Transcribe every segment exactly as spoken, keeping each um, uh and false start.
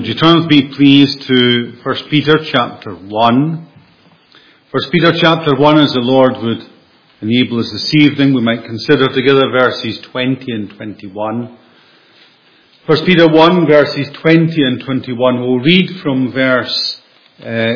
you turn with me, please, to First Peter chapter one. First Peter chapter one, as the Lord would enable us this evening, we might consider together verses twenty and twenty-one. First Peter one, verses twenty and twenty-one. We'll read from verse uh,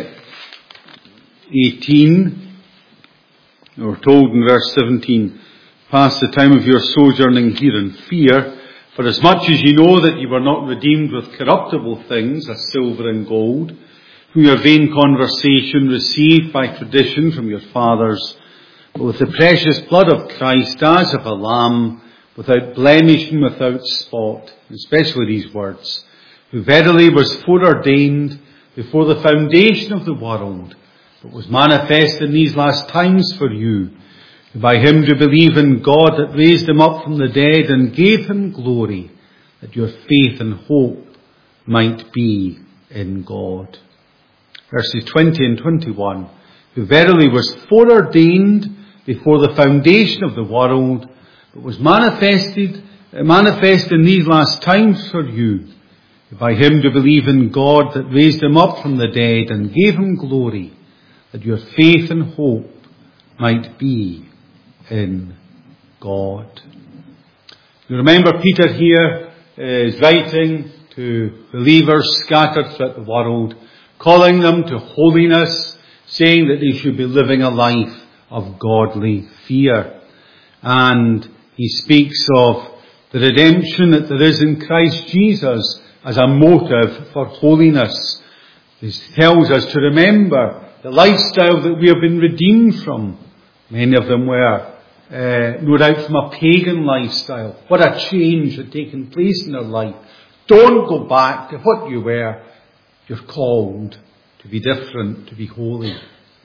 eighteen. We're told in verse seventeen, "Pass the time of your sojourning here in fear. For as much as you know that you were not redeemed with corruptible things, as silver and gold, from your vain conversation received by tradition from your fathers, but with the precious blood of Christ as of a lamb, without blemish and without spot," especially these words, "who verily was foreordained before the foundation of the world, but was manifest in these last times for you, who by him do believe in God that raised him up from the dead and gave him glory, that your faith and hope might be in God." Verses twenty and twenty-one, "who verily was foreordained before the foundation of the world, but was manifested, manifest in these last times for you, who by him do believe in God that raised him up from the dead and gave him glory, that your faith and hope might be in God." You remember Peter here is writing to believers scattered throughout the world, calling them to holiness, saying that they should be living a life of godly fear. And he speaks of the redemption that there is in Christ Jesus as a motive for holiness. This tells us to remember the lifestyle that we have been redeemed from. Many of them were uh, no doubt from a pagan lifestyle. What a change had taken place in their life. Don't go back to what you were. You're called to be different, to be holy.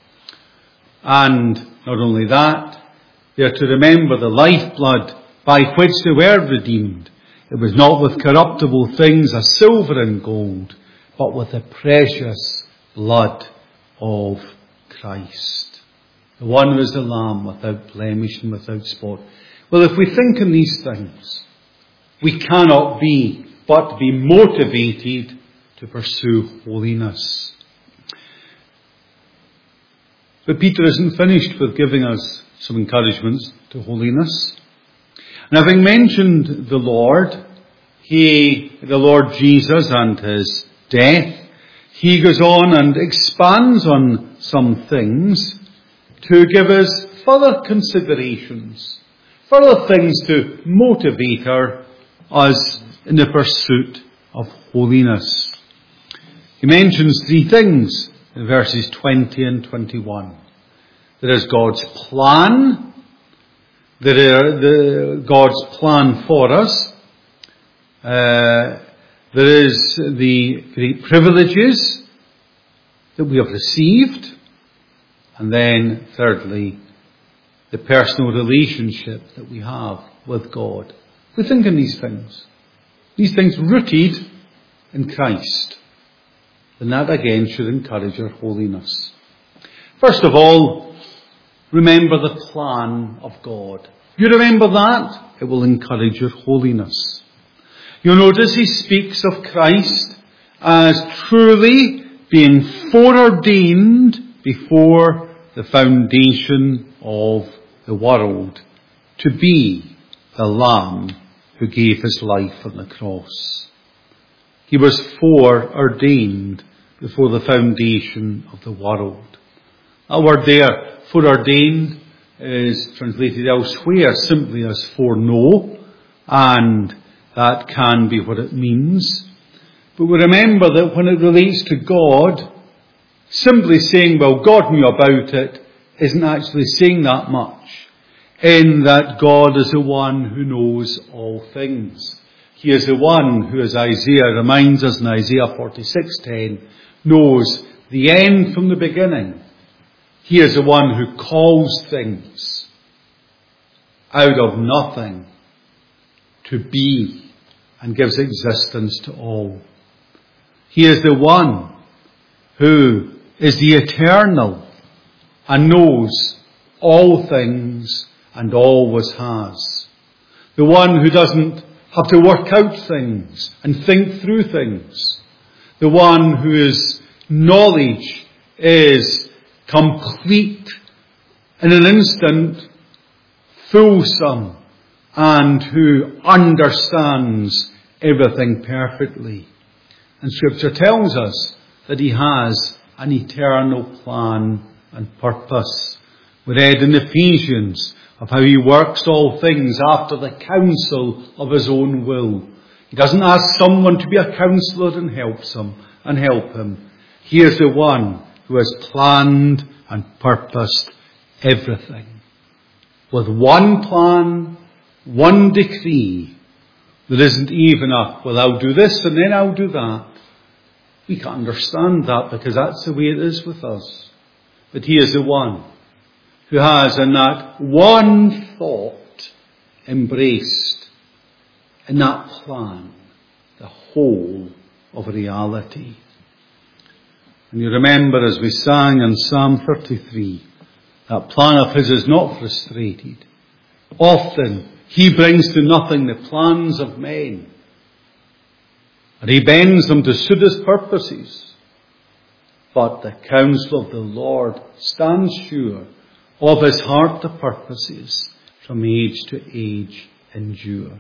And not only that, they are to remember the lifeblood by which they were redeemed. It was not with corruptible things as silver and gold, but with the precious blood of Christ. The one who is the Lamb without blemish and without spot. Well, if we think in these things, we cannot be but be motivated to pursue holiness. But Peter isn't finished with giving us some encouragements to holiness. And having mentioned the Lord, he, the Lord Jesus and his death, he goes on and expands on some things to give us further considerations, further things to motivate her us in the pursuit of holiness. He mentions three things in verses twenty and twenty-one. There is God's plan, there is the, God's plan for us, uh, there is the great privileges that we have received, and then, thirdly, the personal relationship that we have with God. We think in these things. These things rooted in Christ. And that again should encourage our holiness. First of all, remember the plan of God. You remember that, it will encourage your holiness. You'll notice he speaks of Christ as truly being foreordained before the foundation of the world, to be the Lamb who gave his life on the cross. He was foreordained before the foundation of the world. That word there, foreordained, is translated elsewhere simply as foreknow, and that can be what it means. But we remember that when it relates to God, simply saying, well, God knew about it, isn't actually saying that much, in that God is the one who knows all things. He is the one who, as Isaiah reminds us in Isaiah forty-six ten, knows the end from the beginning. He is the one who calls things out of nothing to be and gives existence to all. He is the one who is the eternal and knows all things and always has. The one who doesn't have to work out things and think through things. the one whose knowledge is complete, in an instant, fulsome, and who understands everything perfectly. And Scripture tells us that he has an eternal plan and purpose. We read in Ephesians of how he works all things after the counsel of his own will. He doesn't ask someone to be a counselor and helps him and help him. He is the one who has planned and purposed everything. With one plan, one decree. There isn't even a, well, I'll do this and then I'll do that. We can't understand that because that's the way it is with us. But he is the one who has in that one thought embraced in that plan the whole of reality. And you remember as we sang in Psalm thirty-three, that plan of his is not frustrated. Often he brings to nothing the plans of men, and he bends them to suit his purposes. But the counsel of the Lord stands sure, of his heart the purposes from age to age endure.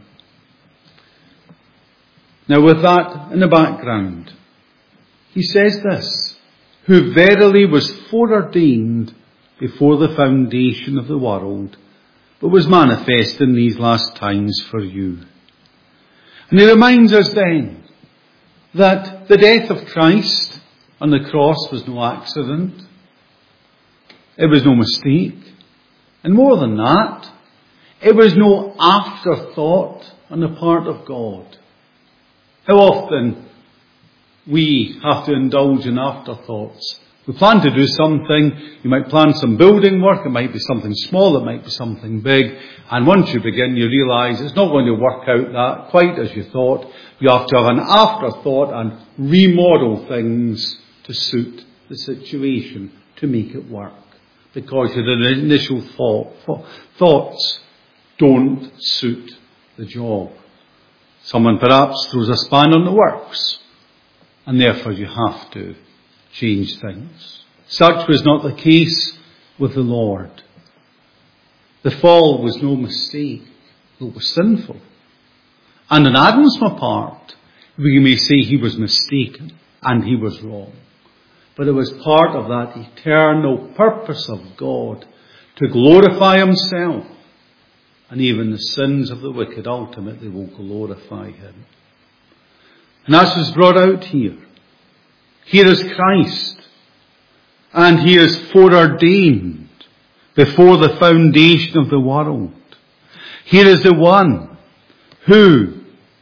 Now with that in the background, he says this, who verily was foreordained before the foundation of the world, but was manifest in these last times for you. And he reminds us then that the death of Christ on the cross was no accident. It was no mistake. And more than that, it was no afterthought on the part of God. How often we have to indulge in afterthoughts. We plan to do something. You might plan some building work. It might be something small. It might be something big. And once you begin, you realise it's not going to work out that quite as you thought. You have to have an afterthought and remodel things to suit the situation, to make it work. Because your initial thought, thoughts don't suit the job. Someone perhaps throws a span on the works, and therefore you have to change things. Such was not the case with the Lord. The fall was no mistake, though it was sinful. And on Adam's part, we may say he was mistaken and he was wrong. But it was part of that eternal purpose of God to glorify himself. And even the sins of the wicked ultimately will glorify him. And that's what's brought out here. Here is Christ. And he is foreordained before the foundation of the world. Here is the one who,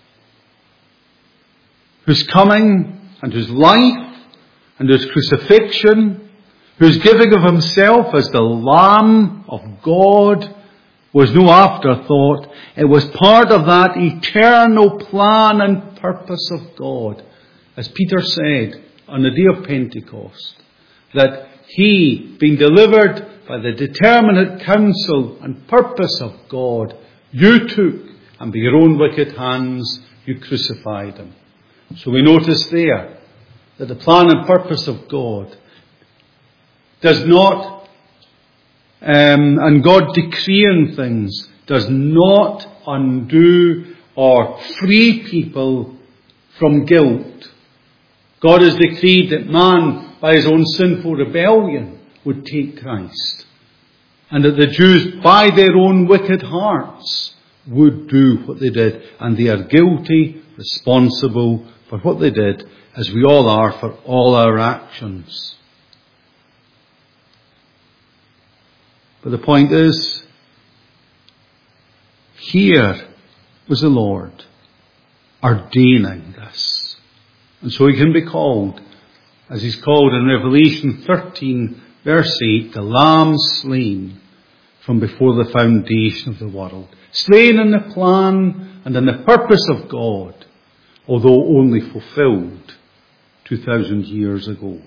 whose coming and whose life and his crucifixion, whose giving of himself as the Lamb of God was no afterthought. It was part of that eternal plan and purpose of God. As Peter said on the day of Pentecost, that he, being delivered by the determinate counsel and purpose of God, you took, and by your own wicked hands you crucified him. So we notice there that the plan and purpose of God does not, um, and God decreeing things, does not undo or free people from guilt. God has decreed that man, by his own sinful rebellion, would take Christ. And that the Jews, by their own wicked hearts, would do what they did. And they are guilty, responsible for what they did, as we all are for all our actions. But the point is, here was the Lord ordaining this. And so he can be called, as he's called in Revelation thirteen, verse eight, the Lamb slain from before the foundation of the world. Slain in the plan and in the purpose of God, although only fulfilled two thousand years ago.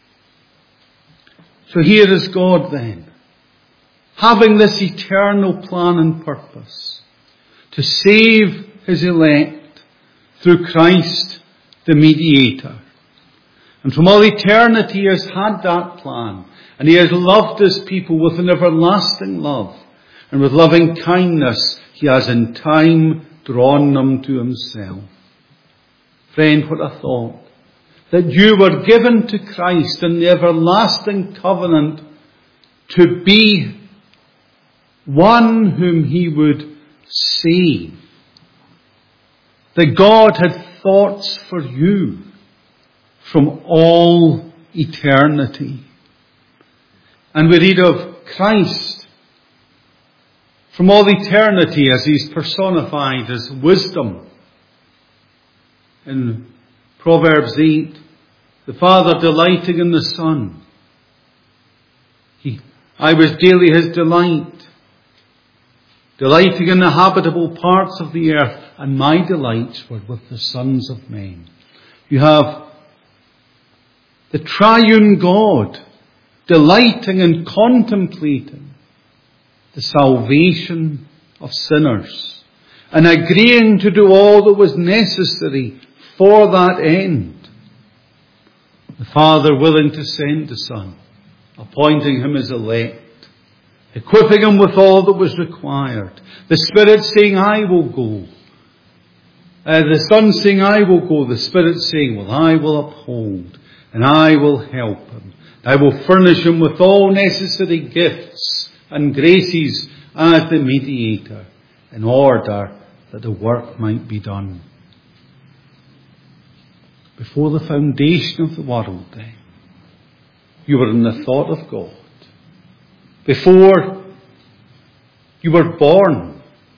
So here is God then, having this eternal plan and purpose to save his elect through Christ the mediator, And from all eternity He has had that plan. And He has loved His people with an everlasting love. And with loving kindness He has in time drawn them to Himself. Friend, what a thought. That you were given to Christ in the everlasting covenant to be one whom He would save. That God had thoughts for you from all eternity. And we read of Christ from all eternity as He's personified as wisdom. In Proverbs eight, the Father delighting in the Son. He, I was daily His delight, delighting in the habitable parts of the earth, and my delights were with the sons of men. You have the triune God delighting and contemplating the salvation of sinners and agreeing to do all that was necessary for that end. The Father willing to send the Son, appointing Him as elect, equipping Him with all that was required. The Spirit saying, I will go. Uh, the Son saying, I will go. The Spirit saying, well, I will uphold and I will help Him. I will furnish Him with all necessary gifts and graces as the mediator in order that the work might be done. Before the foundation of the world, then, you were in the thought of God. Before you were born,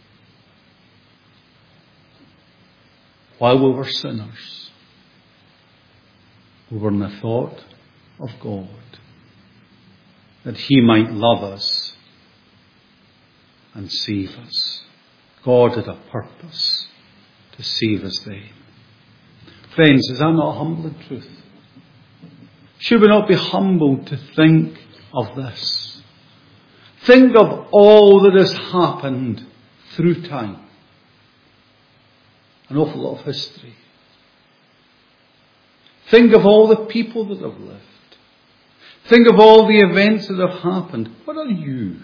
while we were sinners, we were in the thought of God, that He might love us and save us. God had a purpose to save us then. Friends, is that not a humbling truth? Should we not be humbled to think of this? Think of all that has happened through time. An awful lot of history. Think of all the people that have lived. Think of all the events that have happened. What are you?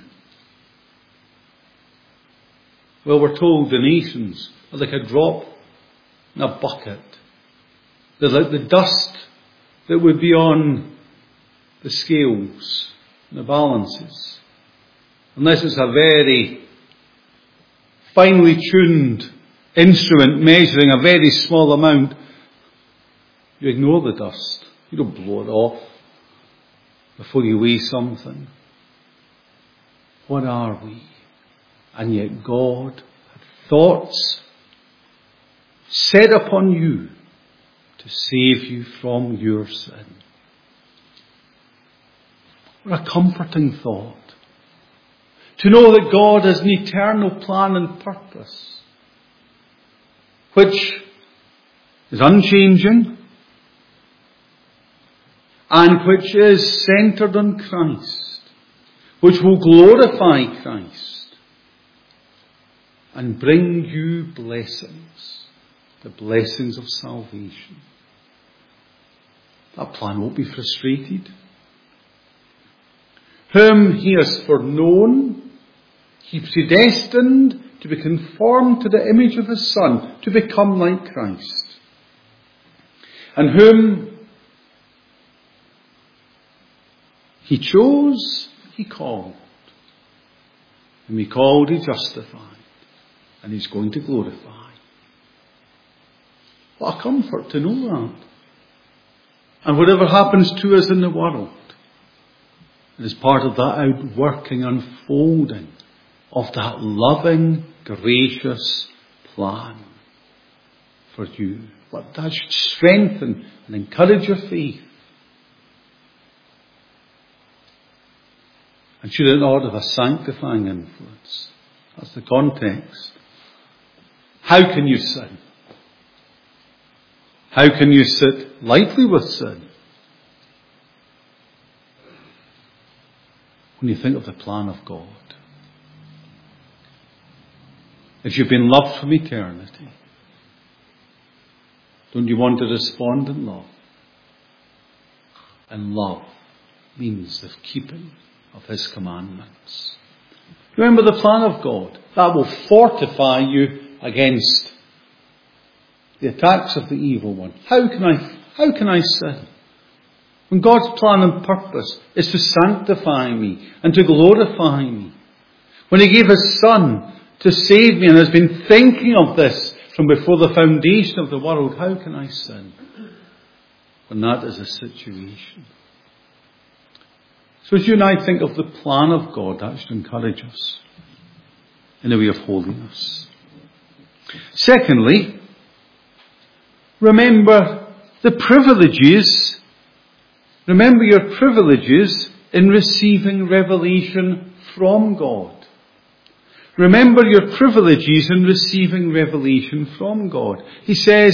Well, we're told the nations are like a drop in a bucket. They're like the dust that would be on the scales, the balances. Unless it's a very finely tuned instrument measuring a very small amount, you ignore the dust. You don't blow it off before you weigh something. What are we? And yet God had thoughts set upon you to save you from your sin. What a comforting thought. To know that God has an eternal plan and purpose, which is unchanging and which is centered on Christ, which will glorify Christ and bring you blessings, the blessings of salvation. That plan won't be frustrated. Whom He has foreknown, He predestined to be conformed to the image of His Son, to become like Christ. And whom He chose, He called. Whom He called, He justified. And He's going to glorify. What a comfort to know that. And whatever happens to us in the world, it is part of that outworking, unfolding of that loving, gracious plan for you. But that should strengthen and encourage your faith. And should it not have a sanctifying influence? That's the context. How can you sin? How can you sit lightly with sin? When you think of the plan of God. If you've been loved from eternity, don't you want to respond in love? and love means the keeping of his commandments. Remember the plan of God. That will fortify you against the attacks of the evil one. How can I, how can I sin? When God's plan and purpose is to sanctify me and to glorify me. When he gave his Son to save me and has been thinking of this from before the foundation of the world, how can I sin when that is a situation? So as you and I think of the plan of God, that should encourage us in a way of holiness. Secondly, remember the privileges, remember your privileges in receiving revelation from God. Remember your privileges in receiving revelation from God. He says,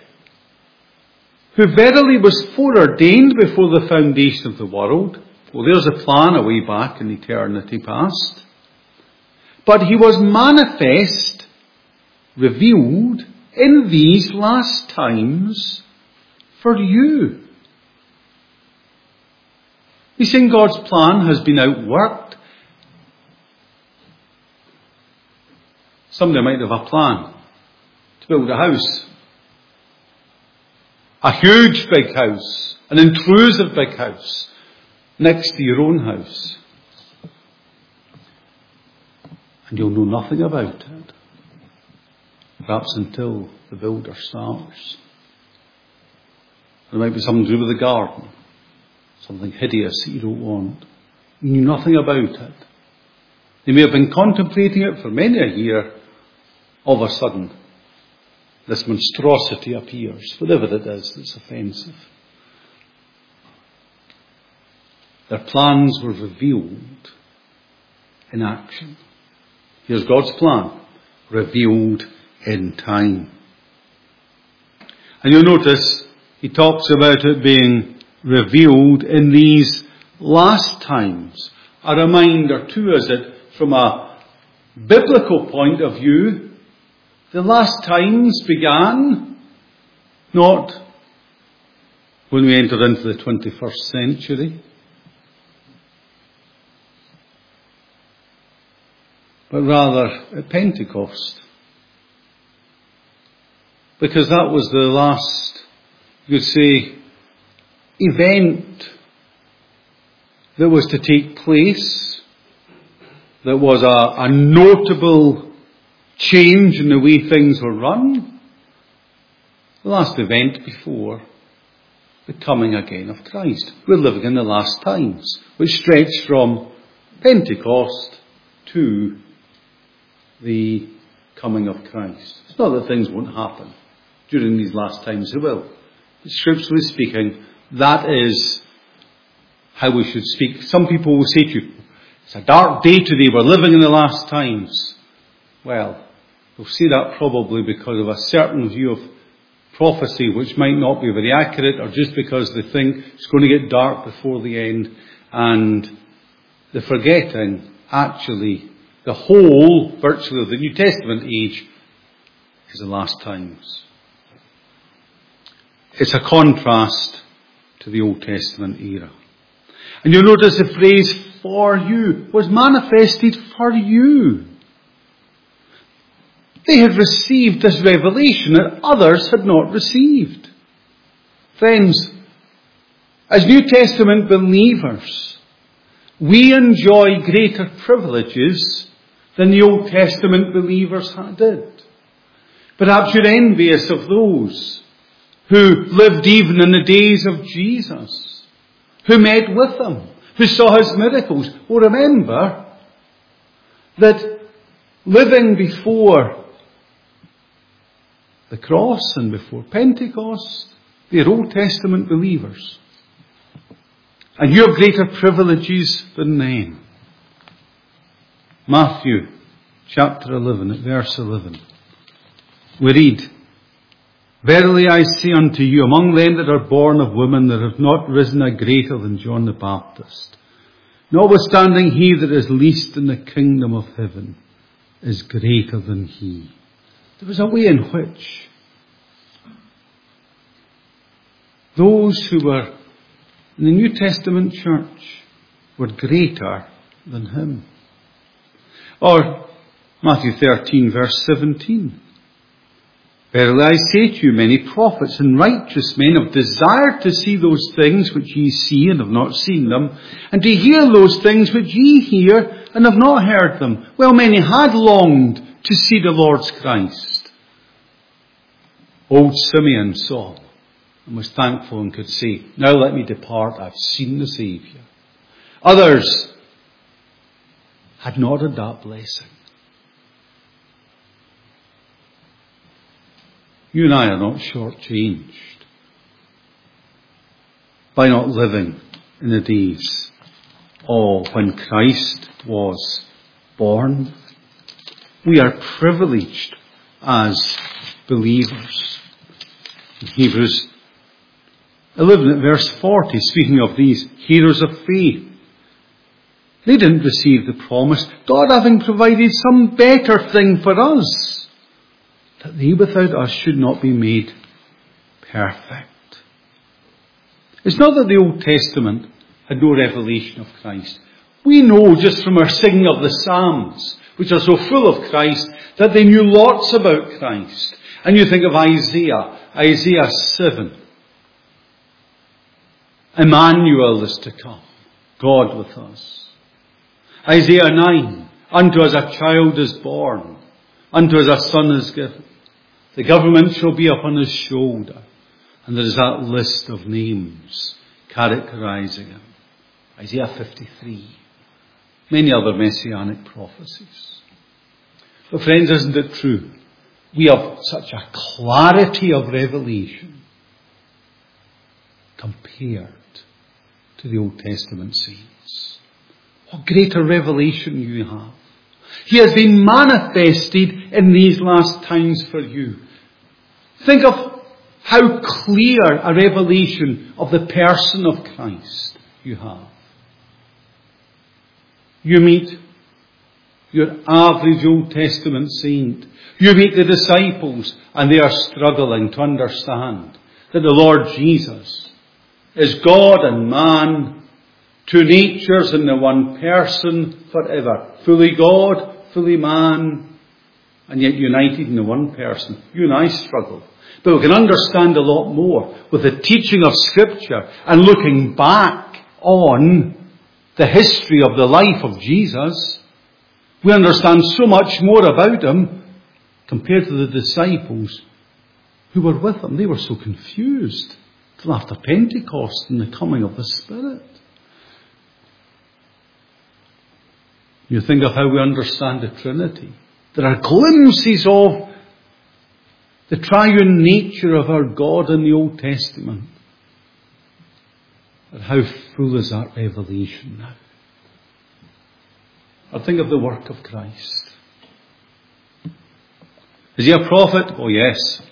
who verily was foreordained before the foundation of the world. Well, there's a plan away back in eternity past. But he was manifest, revealed in these last times for you. He's saying God's plan has been outworked. Somebody might have a plan to build a house. A huge big house. An intrusive big house. Next to your own house. And you'll know nothing about it. Perhaps until the builder starts. There might be something to do with the garden. Something hideous that you don't want. You knew nothing about it. You may have been contemplating it for many a year. All of a sudden, this monstrosity appears. Whatever it is that's offensive. Their plans were revealed in action. Here's God's plan, revealed in time. And you'll notice he talks about it being revealed in these last times. A reminder too, is it, from a biblical point of view, the last times began not when we entered into the twenty-first century, but rather at Pentecost. Because that was the last, you could say, event that was to take place, that was a, a notable change in the way things were run. The last event before the coming again of Christ. We're living in the last times, which stretch from Pentecost to the coming of Christ. It's not that things won't happen during these last times, they will. But scripturally speaking, that is how we should speak. Some people will say to you, it's a dark day today, we're living in the last times. Well, they'll say that probably because of a certain view of prophecy which might not be very accurate, or just because they think it's going to get dark before the end, and they're forgetting actually the whole, virtually, of the New Testament age is the last times. It's a contrast to the Old Testament era. And you'll notice the phrase for you was manifested for you. They had received this revelation that others had not received. Friends, as New Testament believers, we enjoy greater privileges than the Old Testament believers did. Perhaps you're envious of those who lived even in the days of Jesus, who met with him, who saw his miracles. Well, remember that living before the cross and before Pentecost, they're Old Testament believers. And you have greater privileges than them. Matthew chapter eleven, at verse eleven. We read, Verily I say unto you, among them that are born of women, there have not risen a greater than John the Baptist. Notwithstanding, he that is least in the kingdom of heaven is greater than he. There was a way in which those who were in the New Testament church were greater than him. Or Matthew thirteen verse seventeen. Verily I say to you, many prophets and righteous men have desired to see those things which ye see and have not seen them, and to hear those things which ye hear and have not heard them. Well, many had longed to see the Lord's Christ. Old Simeon saw and was thankful and could say, now let me depart, I've seen the Saviour. Others had not had that blessing. You and I are not shortchanged by not living in the days of when Christ was born. We are privileged as believers. In Hebrews eleven at verse forty, speaking of these heroes of faith, they didn't receive the promise, God having provided some better thing for us, that they without us should not be made perfect. It's not that the Old Testament had no revelation of Christ. We know just from our singing of the Psalms, which are so full of Christ, that they knew lots about Christ. And you think of Isaiah, Isaiah seven. Emmanuel is to come, God with us. Isaiah nine, unto us a child is born, unto us a son is given. The government shall be upon his shoulder. And there is that list of names characterizing him. Isaiah fifty-three. Many other messianic prophecies. But friends, isn't it true? We have such a clarity of revelation compared to the Old Testament saints. What greater revelation you have. He has been manifested in these last times for you. Think of how clear a revelation of the person of Christ you have. You meet your average Old Testament saint. You meet the disciples and they are struggling to understand that the Lord Jesus is God and man, two natures in the one person forever. Fully God, fully man, and yet united in the one person. You and I struggle. But we can understand a lot more with the teaching of Scripture and looking back on the history of the life of Jesus. We understand so much more about him compared to the disciples who were with him. They were so confused till after Pentecost and the coming of the Spirit. You think of how we understand the Trinity. There are glimpses of the triune nature of our God in the Old Testament. But how full is that revelation now? Or think of the work of Christ. Is he a prophet? Oh yes.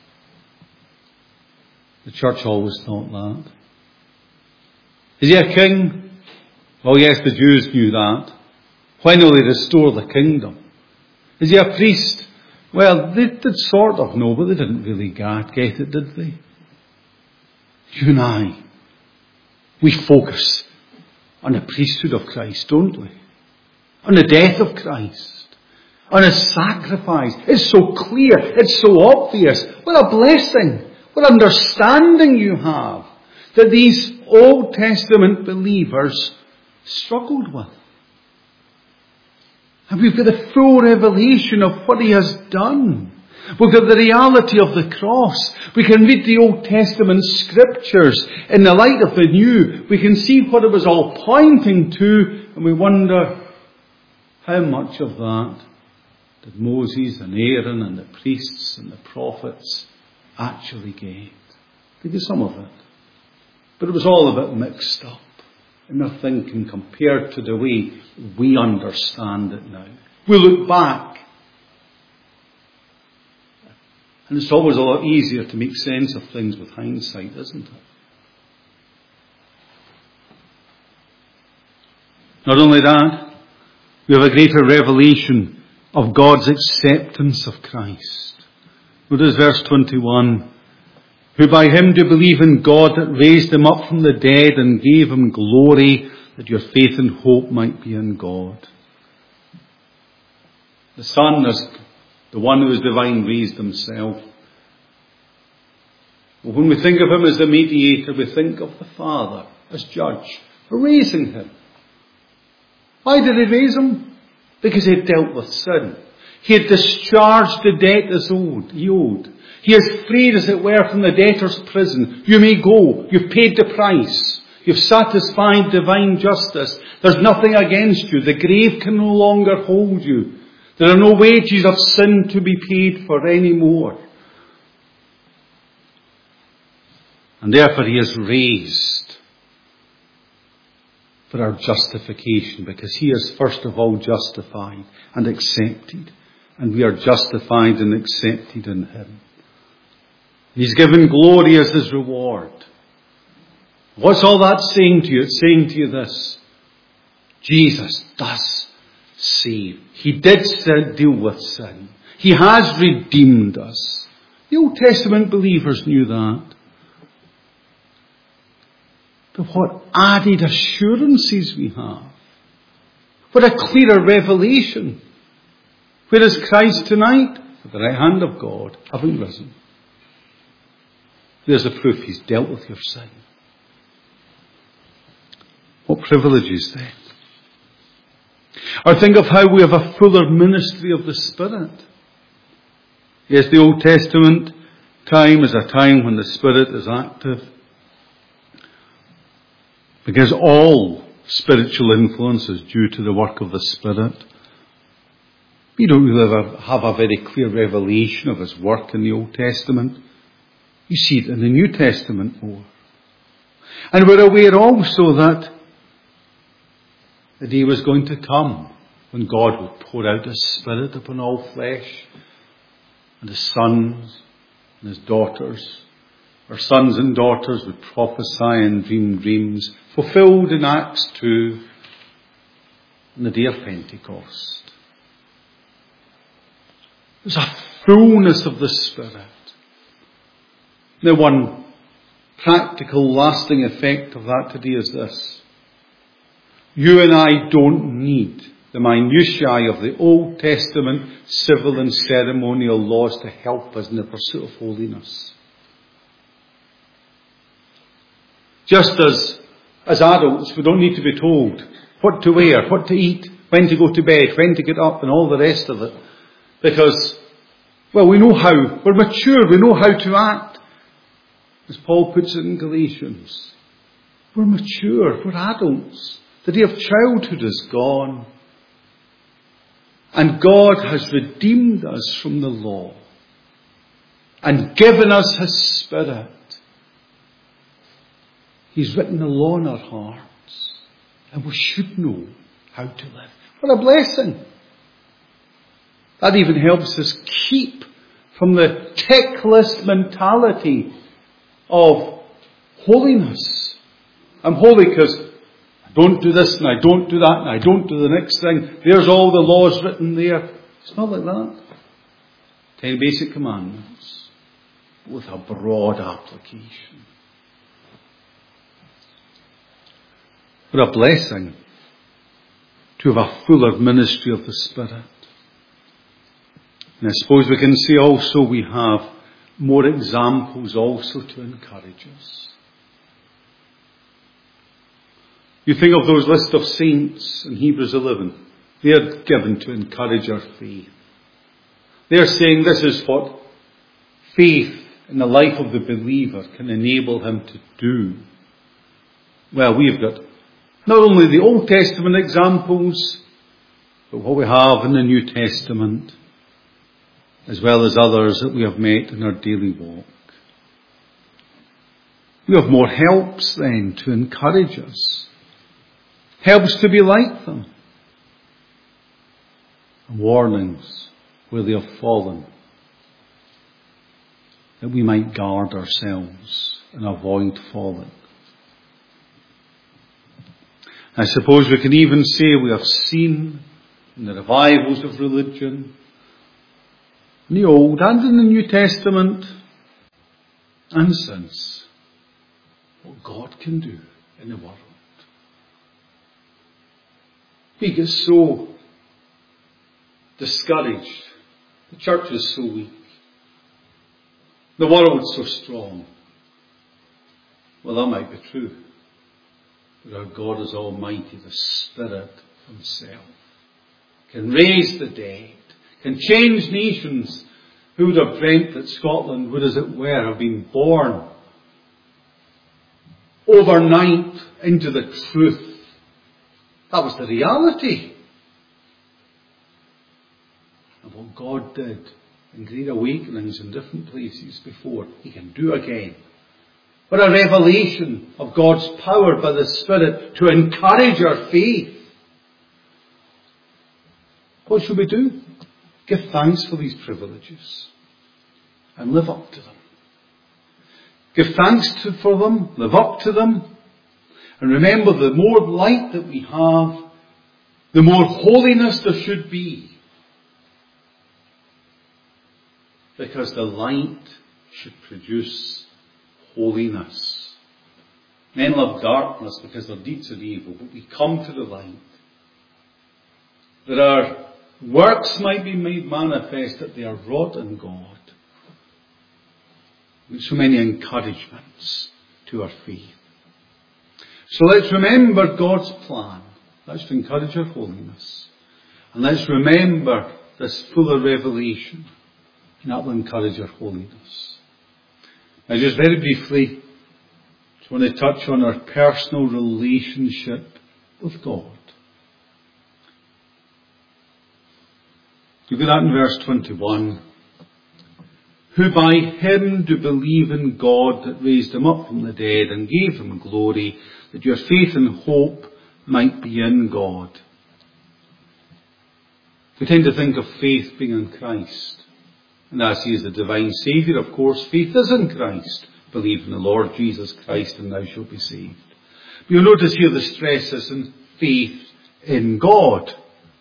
The church always thought that. Is he a king? Oh yes, the Jews knew that. When will he restore the kingdom? Is he a priest? Well, they did sort of know, but they didn't really get it, did they? You and I, we focus on the priesthood of Christ, don't we? On the death of Christ. On his sacrifice. It's so clear. It's so obvious. What a blessing. What understanding you have that these Old Testament believers struggled with. And we've got the full revelation of what he has done. We've got the reality of the cross. We can read the Old Testament scriptures in the light of the New. We can see what it was all pointing to, and we wonder how much of that did Moses and Aaron and the priests and the prophets actually get. They did some of it. But it was all a bit mixed up in their thinking compared to the way we understand it now. We look back, and it's always a lot easier to make sense of things with hindsight, isn't it? Not only that, we have a greater revelation of God's acceptance of Christ. Notice verse twenty-one. who by him do believe in God that raised him up from the dead and gave him glory, that your faith and hope might be in God. The Son, as the one who is divine, raised himself. But when we think of him as the mediator, we think of the Father as judge for raising him. Why did he raise him? Because he had dealt with sin. He had discharged the debt as owed, he owed. He has freed, as it were, from the debtor's prison. You may go. You've paid the price. You've satisfied divine justice. There's nothing against you. The grave can no longer hold you. There are no wages of sin to be paid for anymore. And therefore he is raised for our justification, because he is first of all justified and accepted. And we are justified and accepted in him. He's given glory as his reward. What's all that saying to you? It's saying to you this: Jesus does save. He did deal with sin. He has redeemed us. The Old Testament believers knew that. But what added assurances we have. What a clearer revelation. Where is Christ tonight? At the right hand of God, having risen. There's the proof he's dealt with your sin. What privileges then? Or think of how we have a fuller ministry of the Spirit. Yes, the Old Testament time is a time when the Spirit is active. Because all spiritual influence is due to the work of the Spirit. We don't really have a very clear revelation of his work in the Old Testament. You see it in the New Testament more. And we're aware also that the day was going to come when God would pour out his Spirit upon all flesh, and his sons and his daughters, or sons and daughters, would prophesy and dream dreams, fulfilled in Acts two, on the day of Pentecost. There's a fullness of the Spirit. Now, one practical, lasting effect of that today is this. You and I don't need the minutiae of the Old Testament civil and ceremonial laws to help us in the pursuit of holiness. Just as, as adults, we don't need to be told what to wear, what to eat, when to go to bed, when to get up, and all the rest of it. Because, well, we know how. We're mature. We know how to act. As Paul puts it in Galatians. We're mature. We're adults. The day of childhood is gone. And God has redeemed us from the law and given us his Spirit. He's written the law in our hearts, and we should know how to live. What a blessing. That even helps us keep from the checklist mentality of holiness. I'm holy because I don't do this and I don't do that and I don't do the next thing. There's all the laws written there. It's not like that. Ten basic commandments with a broad application. What a blessing to have a fuller ministry of the Spirit. And I suppose we can say also we have more examples also to encourage us. You think of those list of saints in Hebrews eleven. They are given to encourage our faith. They are saying this is what faith in the life of the believer can enable him to do. Well, we've got not only the Old Testament examples, but what we have in the New Testament, as well as others that we have met in our daily walk. We have more helps then to encourage us. Helps to be like them. And warnings where they have fallen, that we might guard ourselves and avoid falling. I suppose we can even say we have seen in the revivals of religion, in the Old and in the New Testament, and since what God can do in the world. We get so discouraged. The church is so weak. The world's so strong. Well, that might be true. But our God is almighty, the Spirit himself can raise the dead, can change nations. Who would have dreamt that Scotland would, as it were, have been born overnight into the truth? That was the reality. And what God did in great awakenings in different places before, he can do again. But a revelation of God's power by the Spirit to encourage our faith. What should we do? Give thanks for these privileges and live up to them. Give thanks to, for them, live up to them, and remember the more light that we have, the more holiness there should be. Because the light should produce holiness. Men love darkness because their deeds are evil, but we come to the light that our works might be made manifest, that they are wrought in God. With so many encouragements to our faith. So let's remember God's plan. Let's encourage our holiness. And let's remember this fuller revelation. And that will encourage our holiness. Now just very briefly, I just want to touch on our personal relationship with God. Look at that in verse twenty-one. Who by him do believe in God that raised him up from the dead and gave him glory, that your faith and hope might be in God. We tend to think of faith being in Christ. And as he is the divine Saviour, of course, faith is in Christ. Believe in the Lord Jesus Christ and thou shalt be saved. But you'll notice here the stress is in faith in God.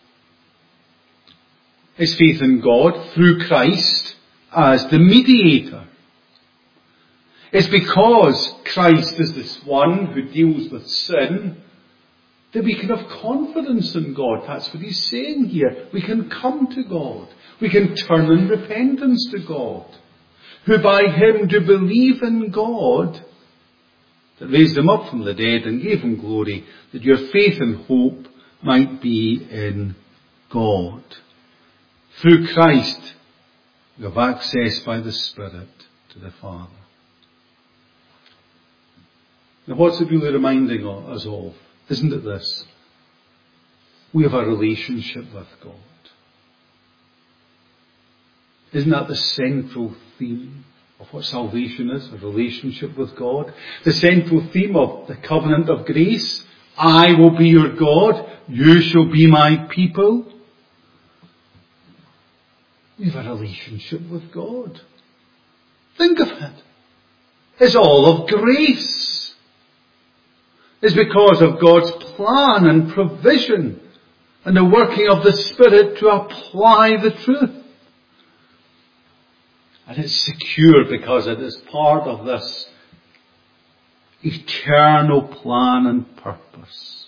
It's faith in God through Christ as the mediator. It's because Christ is this one who deals with sin that we can have confidence in God. That's what he's saying here. We can come to God. We can turn in repentance to God. Who by him do believe in God that raised him up from the dead and gave him glory, that your faith and hope might be in God. Through Christ, we have access by the Spirit to the Father. Now what's it really reminding us of? Isn't it this? We have a relationship with God. Isn't that the central theme of what salvation is? A relationship with God. The central theme of the covenant of grace. I will be your God. You shall be my people. We have a relationship with God. Think of it. It's all of grace. It's because of God's plan and provision and the working of the Spirit to apply the truth. And it's secure because it is part of this eternal plan and purpose.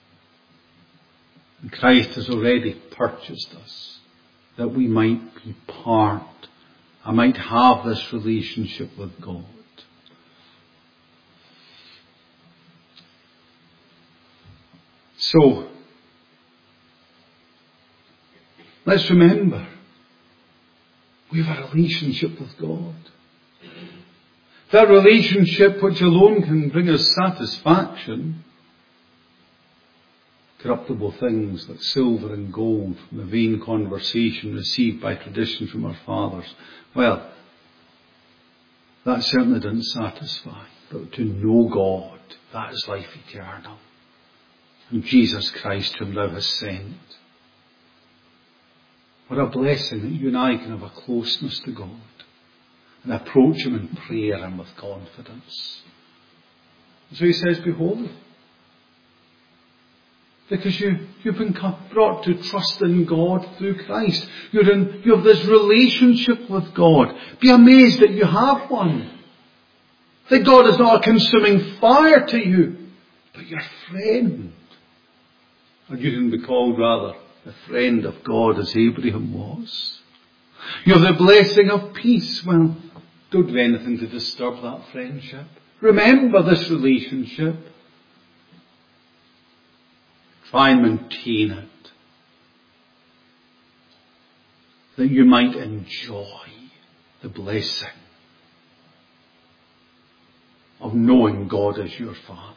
And Christ has already purchased us that we might be part and might have this relationship with God. So, let's remember, we have a relationship with God. That relationship which alone can bring us satisfaction. Corruptible things like silver and gold from the vain conversation received by tradition from our fathers. Well, that certainly didn't satisfy. But to know God, that is life eternal. And Jesus Christ whom thou hast sent. What a blessing that you and I can have a closeness to God and approach him in prayer and with confidence. So he says, be holy. Because you, you've been brought to trust in God through Christ. You're in, you have this relationship with God. Be amazed that you have one. That God is not a consuming fire to you, but your friend. Or you can be called rather the friend of God as Abraham was. You have the blessing of peace. Well, don't do anything to disturb that friendship. Remember this relationship. Try and maintain it, that you might enjoy the blessing of knowing God as your Father.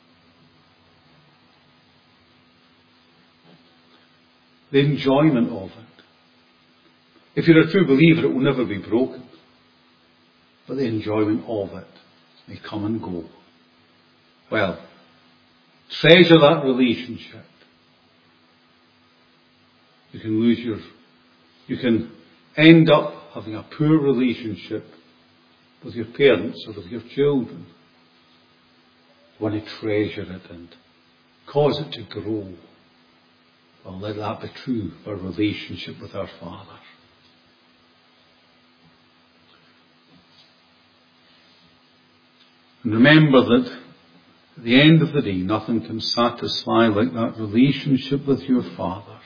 The enjoyment of it. If you're a true believer, it will never be broken. But the enjoyment of it may come and go. Well, treasure that relationship. You can lose your, you can end up having a poor relationship with your parents or with your children. You want to treasure it and cause it to grow. Well, let that be true for a relationship with our Father. And remember that at the end of the day, nothing can satisfy like that relationship with your Father.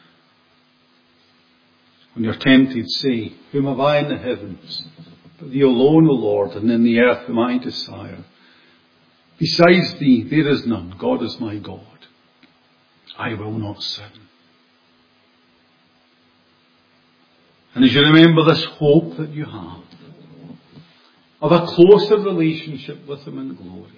When you're tempted, say, whom have I in the heavens? But thee alone, O Lord, and in the earth whom I desire. Besides thee, there is none. God is my God. I will not sin. And as you remember this hope that you have of a closer relationship with Him in glory,